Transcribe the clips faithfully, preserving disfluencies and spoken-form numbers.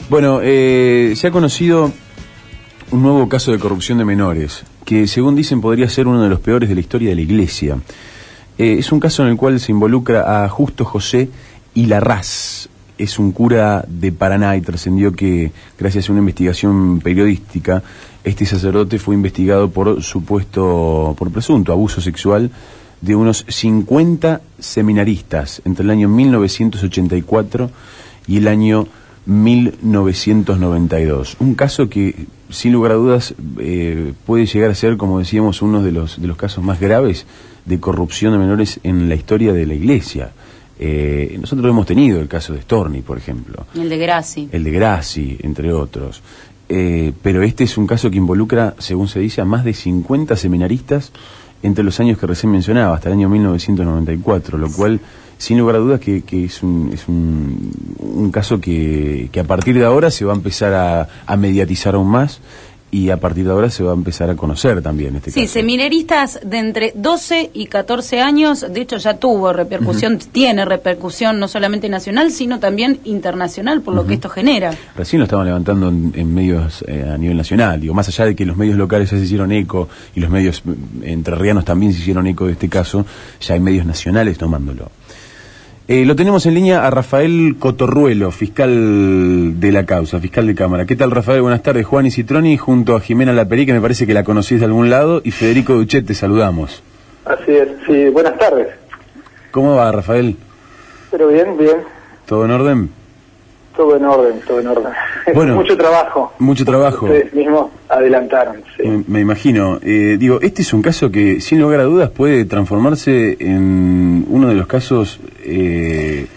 Bueno, eh, se ha conocido un nuevo caso de corrupción de menores, que según dicen podría ser uno de los peores de la historia de la Iglesia. Eh, es un caso en el cual se involucra a Justo José Larraz. Es un cura de Paraná y trascendió que, gracias a una investigación periodística, este sacerdote fue investigado por supuesto, por presunto abuso sexual de unos cincuenta seminaristas entre el año mil novecientos ochenta y cuatro y el año mil novecientos noventa y dos. Un caso que, sin lugar a dudas, eh, puede llegar a ser, como decíamos, uno de los, de los casos más graves de corrupción de menores en la historia de la Iglesia. Eh, nosotros hemos tenido el caso de Storni, por ejemplo. El de Grassi. El de Grassi, entre otros. Eh, pero este es un caso que involucra, según se dice, a más de cincuenta seminaristas entre los años que recién mencionaba, hasta el año mil novecientos noventa y cuatro, lo cual, sin lugar a dudas, que, que es, un, es un, un caso que, que a partir de ahora se va a empezar a, a mediatizar aún más, y a partir de ahora se va a empezar a conocer también este sí, caso. Sí, seminaristas de entre doce y catorce años, de hecho ya tuvo repercusión, uh-huh. tiene repercusión no solamente nacional, sino también internacional, por uh-huh. lo que esto genera. Recién lo estaban levantando en, en medios eh, a nivel nacional, digo, más allá de que los medios locales ya se hicieron eco, y los medios entrerrianos también se hicieron eco de este caso, ya hay medios nacionales tomándolo. Eh, lo tenemos en línea a Rafael Cotorruelo, fiscal de la causa, fiscal de Cámara. ¿Qué tal, Rafael? Buenas tardes. Juan Citroni junto a Jimena Laperi, que me parece que la conocís de algún lado, y Federico Duchet, te saludamos. Así es, sí, buenas tardes. ¿Cómo va, Rafael? Pero bien, bien. ¿Todo en orden? Todo en orden, todo en orden. Bueno, mucho trabajo. Mucho trabajo. Ustedes mismos adelantaron, sí. Me, me imagino. Eh, digo, este es un caso que, sin lugar a dudas, puede transformarse en uno de los casos, eh,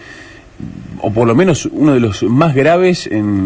o por lo menos uno de los más graves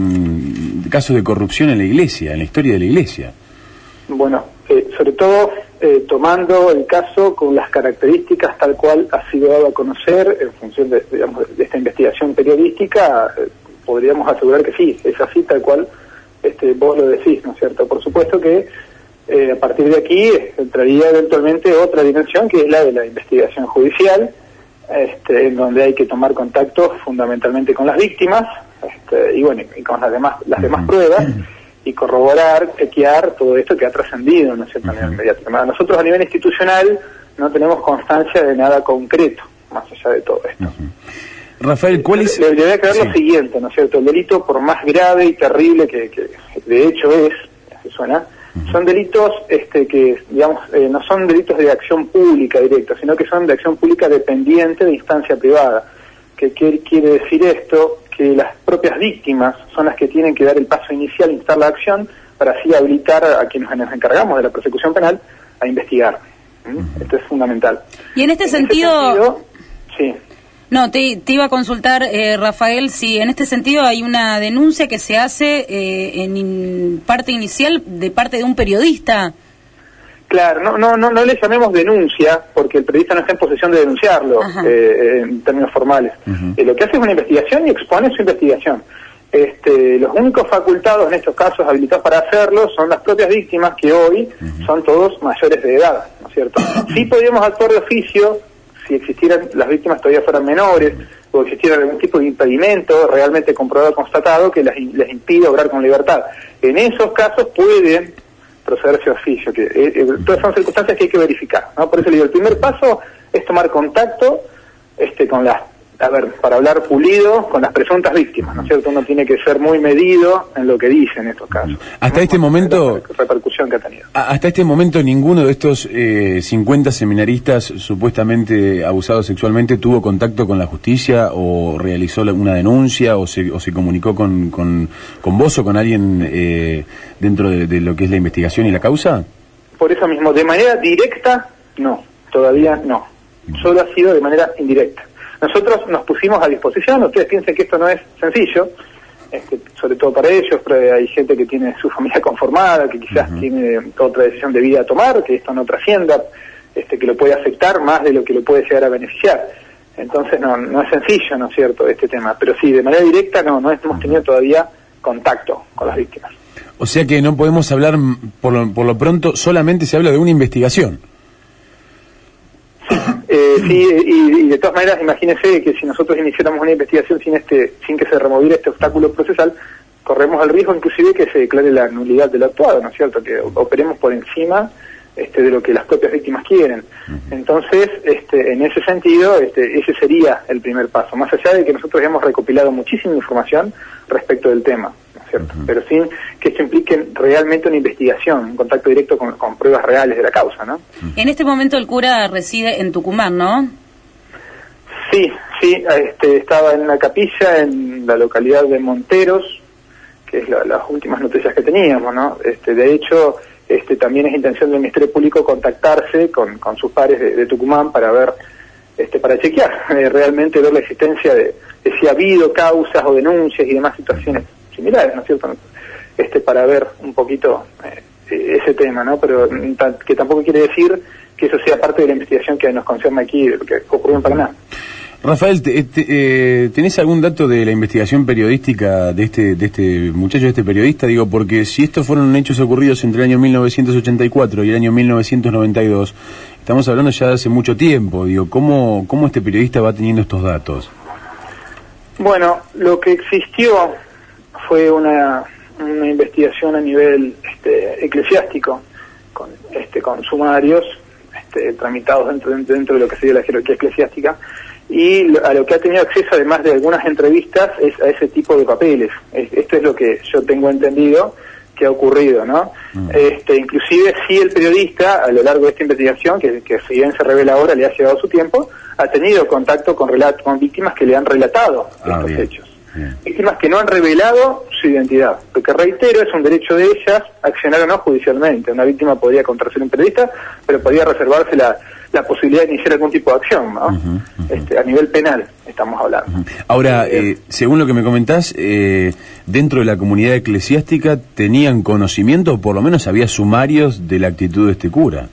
en casos de corrupción en la Iglesia, en la historia de la Iglesia. Bueno, eh, sobre todo eh, tomando el caso con las características tal cual ha sido dado a conocer en función de, digamos, de esta investigación periodística, eh, podríamos asegurar que sí, es así tal cual este, vos lo decís, ¿no es cierto? Por supuesto que eh, a partir de aquí entraría eventualmente otra dimensión, que es la de la investigación judicial, este, en donde hay que tomar contacto fundamentalmente con las víctimas, este, y bueno, y con las demás, las demás pruebas, y corroborar, chequear todo esto que ha trascendido, ¿no es cierto?, a nivel mediático. Nosotros a nivel institucional no tenemos constancia de nada concreto, más allá de todo esto. Uh-huh. Rafael, ¿cuál es...? Le, le voy a aclarar sí. lo siguiente, ¿no es cierto? El delito, por más grave y terrible que, que de hecho es, así suena, uh-huh. son delitos este, que, digamos, eh, no son delitos de acción pública directa, sino que son de acción pública dependiente de instancia privada. ¿Qué, qué quiere decir esto? Que las propias víctimas son las que tienen que dar el paso inicial, instar la acción, para así habilitar a quienes nos encargamos de la persecución penal a investigar. ¿Mm? Uh-huh. Esto es fundamental. Y en este en sentido... sentido sí. No, te, te iba a consultar, eh, Rafael, si en este sentido hay una denuncia que se hace eh, en in, parte inicial de parte de un periodista. Claro, no, no, no, no le llamemos denuncia, porque el periodista no está en posesión de denunciarlo, eh, en términos formales. Uh-huh. Eh, lo que hace es una investigación y expone su investigación. Este, los únicos facultados en estos casos habilitados para hacerlo son las propias víctimas, que hoy uh-huh. son todos mayores de edad, ¿no es cierto? Sí podríamos actuar de oficio si existieran, las víctimas todavía fueran menores, o existiera algún tipo de impedimento realmente comprobado, constatado, que les, les impide obrar con libertad. En esos casos pueden procederse a oficio, que eh, eh, todas son circunstancias que hay que verificar, ¿no? Por eso le digo, el primer paso es tomar contacto este con las, a ver, para hablar pulido, con las presuntas víctimas, ¿no es cierto? Uno tiene que ser muy medido en lo que dice en estos casos. Hasta ¿no? este momento... La repercusión que ha tenido. Hasta este momento ninguno de estos eh, cincuenta seminaristas supuestamente abusados sexualmente tuvo contacto con la justicia, o realizó una denuncia, o se, o se comunicó con, con, con vos o con alguien eh, dentro de, de lo que es la investigación y la causa. Por eso mismo, de manera directa, no, todavía no. Solo ha sido de manera indirecta. Nosotros nos pusimos a disposición, ustedes piensen que esto no es sencillo, este, sobre todo para ellos, pero hay gente que tiene su familia conformada, que quizás uh-huh. tiene otra decisión de vida a tomar, que esto no trascienda, este, que lo puede afectar más de lo que lo puede llegar a beneficiar. Entonces no, no es sencillo, ¿no es cierto?, este tema, pero sí, de manera directa no, no hemos tenido todavía contacto con las víctimas. O sea que no podemos hablar, por lo, por lo pronto, solamente se habla de una investigación. Eh, sí, y, y de todas maneras, imagínese que si nosotros iniciáramos una investigación sin este, sin que se removiera este obstáculo procesal, corremos el riesgo inclusive que se declare la nulidad del actuado, ¿no es cierto? Que operemos por encima este, de lo que las propias víctimas quieren. Entonces, este, en ese sentido, este, ese sería el primer paso, más allá de que nosotros hemos recopilado muchísima información respecto del tema, ¿no es cierto? Uh-huh. Pero sin que esto implique realmente una investigación, un contacto directo con, con pruebas reales de la causa, ¿no? En este momento el cura reside en Tucumán, ¿no? Sí, sí, este, estaba en una capilla en la localidad de Monteros, que es la, las últimas noticias que teníamos, ¿no? Este, de hecho, este, también es intención del Ministerio Público contactarse con, con sus pares de, de Tucumán para ver, este, para chequear, eh, realmente ver la existencia de, de si ha habido causas o denuncias y demás situaciones similares, ¿no es cierto? Este, para ver un poquito eh, ese tema, ¿no? Pero que tampoco quiere decir que eso sea parte de la investigación que nos concierne aquí, que ocurrió en Paraná. Rafael, te, te, eh, ¿tenés algún dato de la investigación periodística de este de este muchacho, de este periodista? Digo, porque si estos fueron hechos ocurridos entre el año mil novecientos ochenta y cuatro y el año mil novecientos noventa y dos, estamos hablando ya de hace mucho tiempo. Digo, ¿cómo, cómo este periodista va teniendo estos datos? Bueno, lo que existió fue una, una investigación a nivel este, eclesiástico, con, este, con sumarios este, tramitados dentro, dentro de lo que sería la jerarquía eclesiástica, y a lo que ha tenido acceso, además de algunas entrevistas, es a ese tipo de papeles. Es, esto es lo que yo tengo entendido que ha ocurrido, ¿no? Mm. Este, inclusive si el periodista, a lo largo de esta investigación, que, que si bien se revela ahora, le ha llevado su tiempo, ha tenido contacto con, relat con víctimas que le han relatado ah, estos bien, hechos. Bien. Víctimas que no han revelado su identidad. Lo que reitero, es un derecho de ellas accionar o no judicialmente. Una víctima podría contratar un periodista, pero podría reservarse la la posibilidad de iniciar algún tipo de acción, ¿no? Uh-huh, uh-huh. Este, a nivel penal estamos hablando. Uh-huh. Ahora, eh, eh, según lo que me comentás, eh, dentro de la comunidad eclesiástica tenían conocimiento, o por lo menos había sumarios de la actitud de este cura.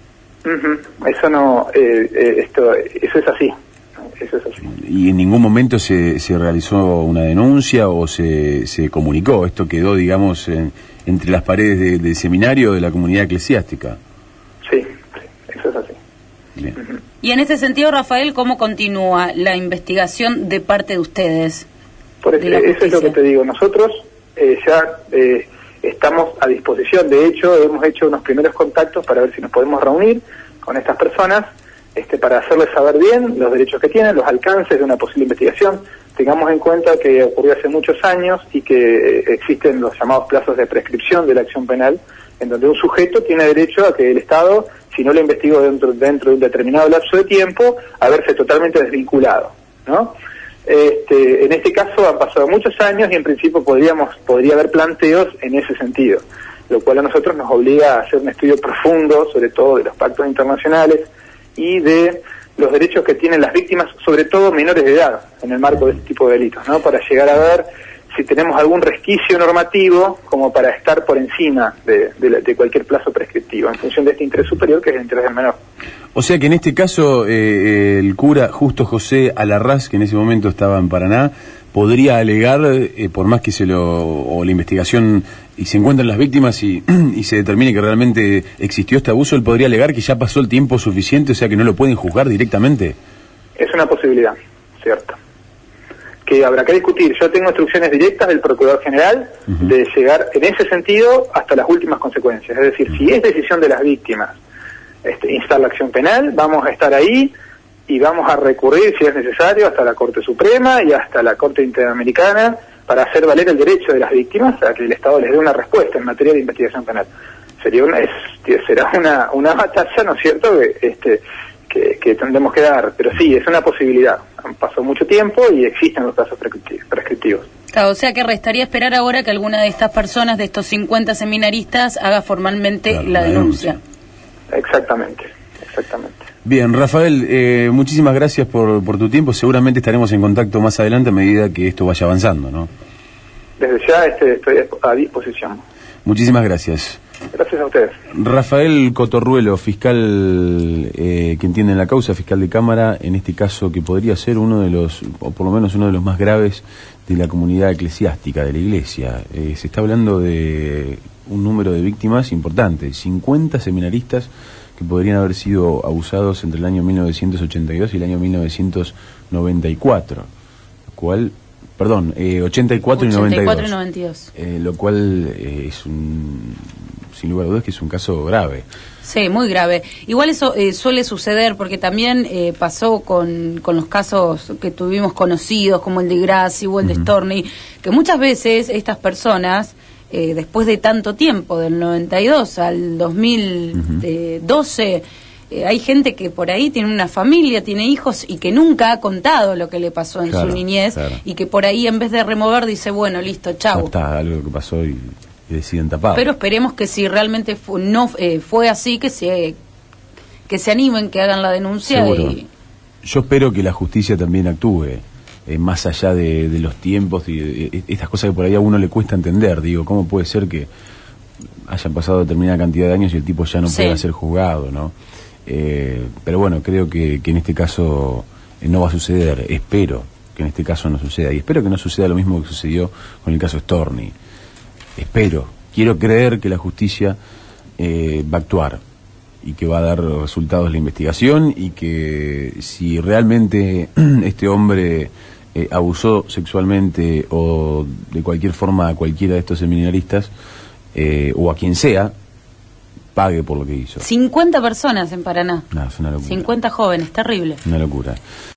Uh-huh. Eso no, eh, eh, esto, eso es así, eso es así. ¿Y en ningún momento se, se realizó una denuncia o se, se comunicó? Esto quedó, digamos, en, entre las paredes de, del seminario de la comunidad eclesiástica. Sí, sí, eso es así. Bien. Y en ese sentido, Rafael, ¿cómo continúa la investigación de parte de ustedes? Por eso, de eso es lo que te digo. Nosotros eh, ya eh, estamos a disposición. De hecho, hemos hecho unos primeros contactos para ver si nos podemos reunir con estas personas, este, para hacerles saber bien los derechos que tienen, los alcances de una posible investigación. Tengamos en cuenta que ocurrió hace muchos años y que eh, existen los llamados plazos de prescripción de la acción penal, en donde un sujeto tiene derecho a que el Estado, si no lo investigó dentro, dentro de un determinado lapso de tiempo, a verse totalmente desvinculado, ¿no? Este, en este caso han pasado muchos años y en principio podríamos podría haber planteos en ese sentido, lo cual a nosotros nos obliga a hacer un estudio profundo, sobre todo de los pactos internacionales y de los derechos que tienen las víctimas, sobre todo menores de edad, en el marco de este tipo de delitos, ¿no? Para llegar a ver si tenemos algún resquicio normativo como para estar por encima de, de, de cualquier plazo prescriptivo, en función de este interés superior, que es el interés del menor. O sea que en este caso eh, el cura Justo José Alarrás, que en ese momento estaba en Paraná, podría alegar, eh, por más que se lo o la investigación y se encuentran las víctimas y, y se determine que realmente existió este abuso, él podría alegar que ya pasó el tiempo suficiente, o sea que no lo pueden juzgar directamente. Es una posibilidad, cierto, que habrá que discutir. Yo tengo instrucciones directas del Procurador General uh-huh. de llegar en ese sentido hasta las últimas consecuencias. Es decir, uh-huh. si es decisión de las víctimas este, instar la acción penal, vamos a estar ahí y vamos a recurrir, si es necesario, hasta la Corte Suprema y hasta la Corte Interamericana para hacer valer el derecho de las víctimas a que el Estado les dé una respuesta en materia de investigación penal. Sería una, es, será una, una batalla, ¿no es cierto?, que, este, que, que tendremos que dar, pero sí, es una posibilidad. Pasó mucho tiempo y existen los plazos prescriptivos. Claro, o sea que restaría esperar ahora que alguna de estas personas, de estos cincuenta seminaristas, haga formalmente claro, la, la denuncia. denuncia. Exactamente, exactamente. Bien, Rafael, eh, muchísimas gracias por, por tu tiempo. Seguramente estaremos en contacto más adelante a medida que esto vaya avanzando, ¿no? Desde ya este, estoy a disposición. Muchísimas gracias. Gracias a ustedes. Rafael Cotorruelo, fiscal eh, que entiende la causa, fiscal de Cámara, en este caso que podría ser uno de los, o por lo menos uno de los más graves de la comunidad eclesiástica, de la Iglesia. Eh, se está hablando de un número de víctimas importante, cincuenta seminaristas que podrían haber sido abusados entre el año mil novecientos ochenta y dos y el año mil novecientos noventa y cuatro, lo cual perdón, eh, ochenta y cuatro y noventa y dos. ochenta y cuatro y noventa y dos. Eh, lo cual eh, es un, sin lugar a dudas, que es un caso grave. Sí, muy grave. Igual eso eh, suele suceder porque también eh, pasó con, con los casos que tuvimos conocidos, como el de Grassi o el uh-huh. de Storni, que muchas veces estas personas, eh, después de tanto tiempo, del noventa y dos al dos mil doce, uh-huh. eh, hay gente que por ahí tiene una familia, tiene hijos y que nunca ha contado lo que le pasó en claro, su niñez claro. y que por ahí en vez de remover dice, bueno, listo, chau. Ya está, algo que pasó y... y deciden tapar. Pero esperemos que si realmente fu no eh, fue así, que se que se animen, que hagan la denuncia. Y... Yo espero que la justicia también actúe, eh, más allá de, de los tiempos y de, de, estas cosas que por ahí a uno le cuesta entender. Digo, ¿cómo puede ser que hayan pasado determinada cantidad de años y el tipo ya no sí. pueda ser juzgado, ¿no? Eh, pero bueno, creo que, que en este caso eh, no va a suceder. Espero que en este caso no suceda. Y espero que no suceda lo mismo que sucedió con el caso Storni. Espero, quiero creer que la justicia eh, va a actuar y que va a dar resultados la investigación y que si realmente este hombre eh, abusó sexualmente o de cualquier forma a cualquiera de estos seminaristas eh, o a quien sea, pague por lo que hizo. cincuenta personas en Paraná. No, es una locura. cincuenta jóvenes, terrible. Una locura.